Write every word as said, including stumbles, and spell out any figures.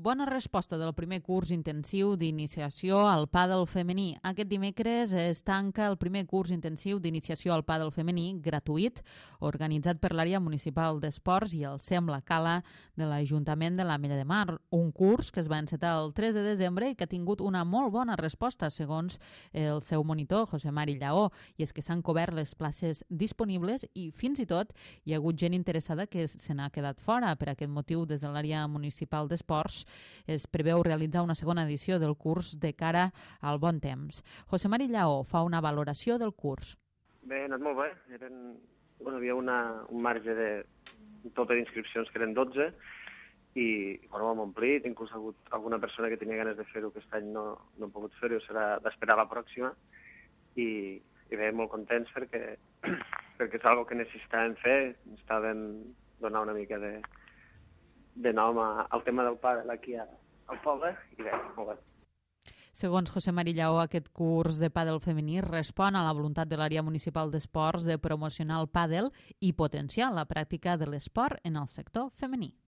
Bona resposta del primer curs intensiu d'iniciació al pàdel femení. Aquest dimecres es tanca el primer curs intensiu d'iniciació al pàdel femení gratuït, organitzat per l'àrea municipal d'esports i el SEM La Cala de l'Ajuntament de l'Ametlla de Mar. Un curs que es va encetar el tres de desembre i que ha tingut una molt bona resposta, segons el seu monitor, José Mari Lleó, i és que s'han cobert les places disponibles i fins i tot hi ha hagut gent interessada que se n'ha quedat fora. Per aquest motiu, des de l'àrea municipal d'esports es preveu realitzar una segona edició del curs de cara al bon temps. José Mari Lleó fa una valoració del curs. Bé, ha anat molt bé. Eren, bueno, hi havia una, un marge de tope d'inscripcions que eren dotze i bueno, vam omplit. Inclús ha hagut alguna persona que tenia ganes de fer-ho aquest any no, no ha pogut fer-ho, serà d'esperar la pròxima. I, i bé, molt contents perquè, perquè és una que necessitàvem fer. Necessitàvem donar una mica de de nom al tema del pàdel aquí al poble i bé, molt bé. Segons José Mari Lleó, aquest curs de pàdel femení respon a la voluntat de l'àrea municipal d'esports de promocionar el pàdel i potenciar la pràctica de l'esport en el sector femení.